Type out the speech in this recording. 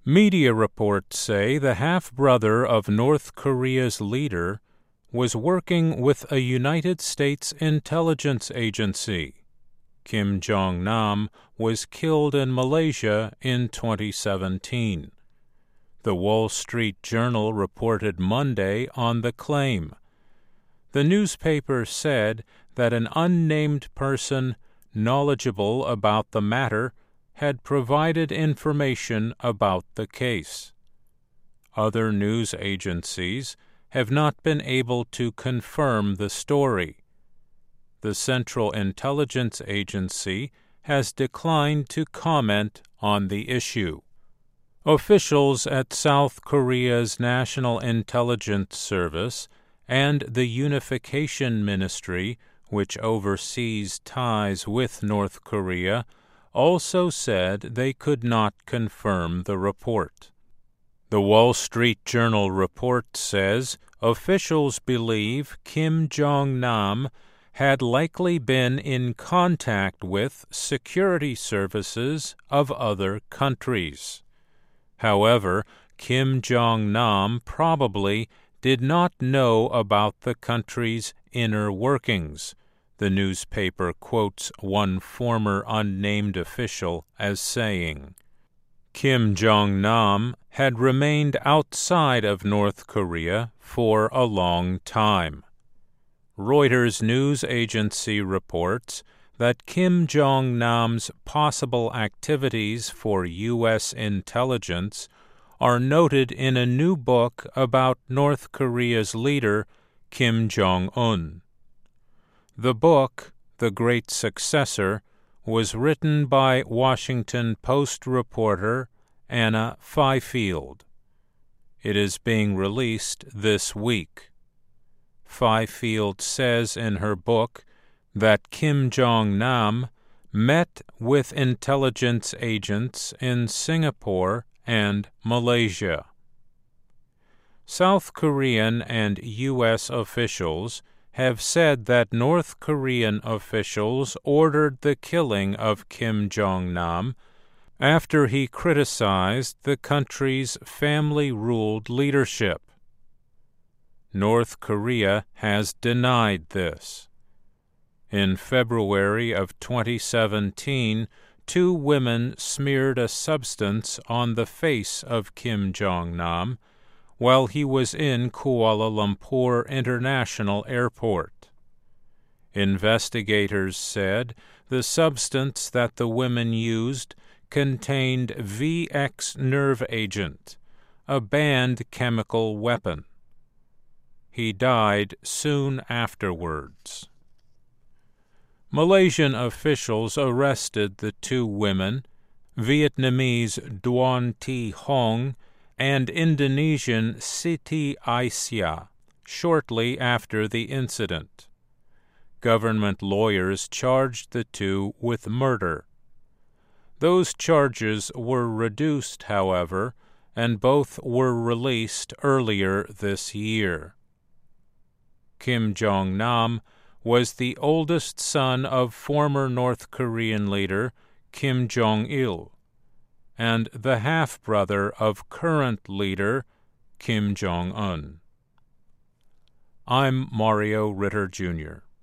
Media reports say the half-brother of North Korea's leader was working with a United States intelligence agency. Kim Jong-nam was killed in Malaysia in 2017. The Wall Street Journal reported Monday on the claim. The newspaper said that an unnamed person knowledgeable about the matter had provided information about the case. Other news agencies have not been able to confirm the story. The Central Intelligence Agency has declined to comment on the issue. Officials at South Korea's National Intelligence Service and the Unification Ministry, which oversees ties with North Korea, also said they could not confirm the report. The Wall Street Journal report says officials believe Kim Jong-nam had likely been in contact with security services of other countries. However, Kim Jong-nam probably did not know about the country's inner workings. The newspaper quotes one former unnamed official as saying, Kim Jong-nam had remained outside of North Korea for a long time. Reuters news agency reports that Kim Jong-nam's possible activities for U.S. intelligence are noted in a new book about North Korea's leader, Kim Jong-un. The book, The Great Successor, was written by Washington Post reporter Anna Fifield. It is being released this week. Fifield says in her book that Kim Jong-nam met with intelligence agents in Singapore and Malaysia. South Korean and U.S. officials have said that North Korean officials ordered the killing of Kim Jong-nam after he criticized the country's family-ruled leadership. North Korea has denied this. In February of 2017, 2 women smeared a substance on the face of Kim Jong-nam while he was in Kuala Lumpur International Airport. Investigators said the substance that the women used contained VX nerve agent, a banned chemical weapon. He died soon afterwards. Malaysian officials arrested the 2 women, Vietnamese Duan Thi Hong and Indonesian Siti Aisyah, shortly after the incident. Government lawyers charged the 2 with murder. Those charges were reduced, however, and both were released earlier this year. Kim Jong-nam was the oldest son of former North Korean leader Kim Jong-il and the half-brother of current leader Kim Jong-un. I'm Mario Ritter, Jr.